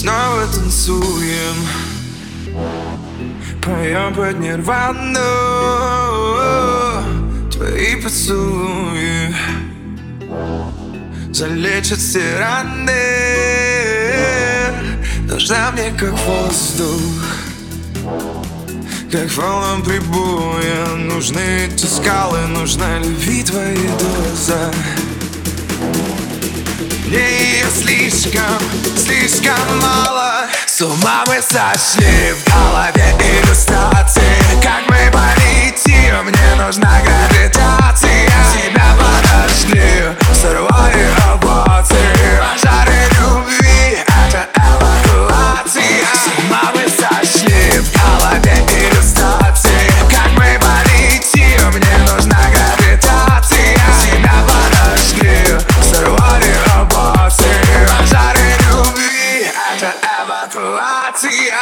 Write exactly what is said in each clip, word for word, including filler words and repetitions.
снова танцуем, поем под нирвану. Твои поцелуи залечат все раны. Нужна мне как воздух, как волнам прибоя. Нужны эти скалы, нужна любви твоя доза. Мне ее слишком, слишком мало. С ума мы сошли, в голове иллюстрации. Как мы полетим, мне нужна гравитация. Тебя подожди, сорвали эмоции. Пожары любви, это эвакуация. С ума мы сошли, в голове иллюстрации. Как мы полетим, мне нужна гравитация. Тебя подожди, сорвали эмоции. Пожары любви, это эвакуация.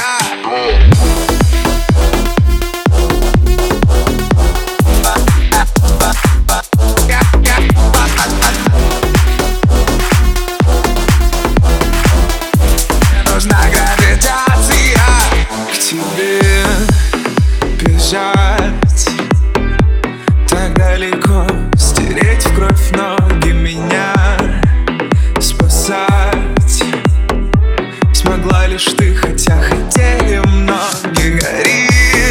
Нужна гравитация. К тебе бежать так далеко, стереть в кровь ноги, меня спасать смогла лишь ты, хотя хотели многие. Гори,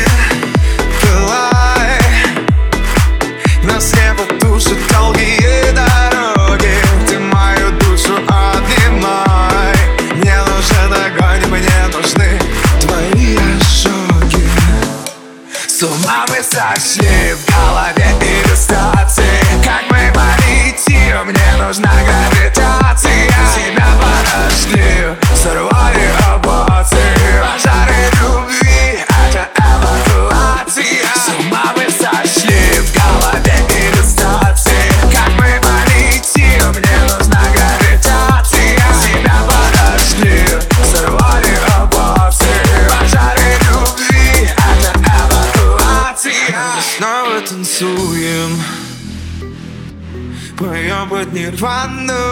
пылай, нас не потушат долгие дороги. Ты мою душу обнимай. Мне нужен огонь, мне нужны твои ожоги. С ума мы сошли, в голове иллюстрации. Как мы полетим, мне нужна гравитация. Тебя подожди, сорвали эмоции. Пожары любви, это эвакуация. С ума мы сошли, в голове иллюстрации. Как мы полетим, мне нужна гравитация. Тебя подожди, сорвали эмоции. Пожары любви, это эвакуация. Снова танцуем, поем под нирвану.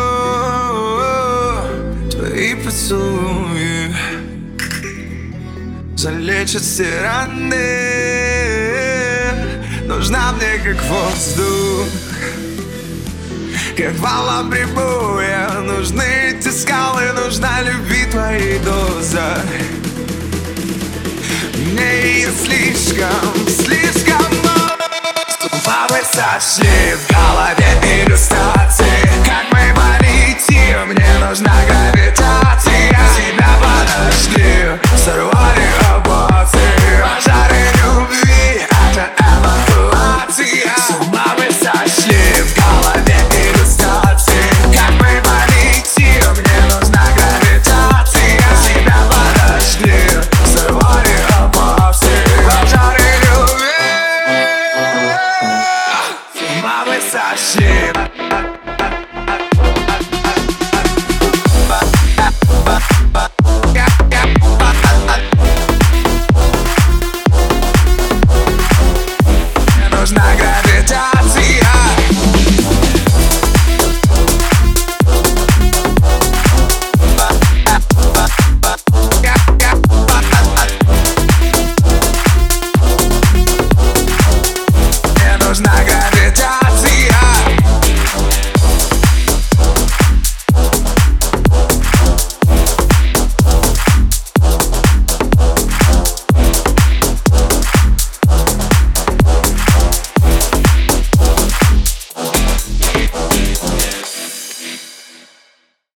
Твои поцелуи залечат все раны. Нужна мне как воздух, как волна прибоя. Нужны эти скалы, нужна любви твоей доза. Мне ее слишком, слишком мало. С ума мы сошли, в голове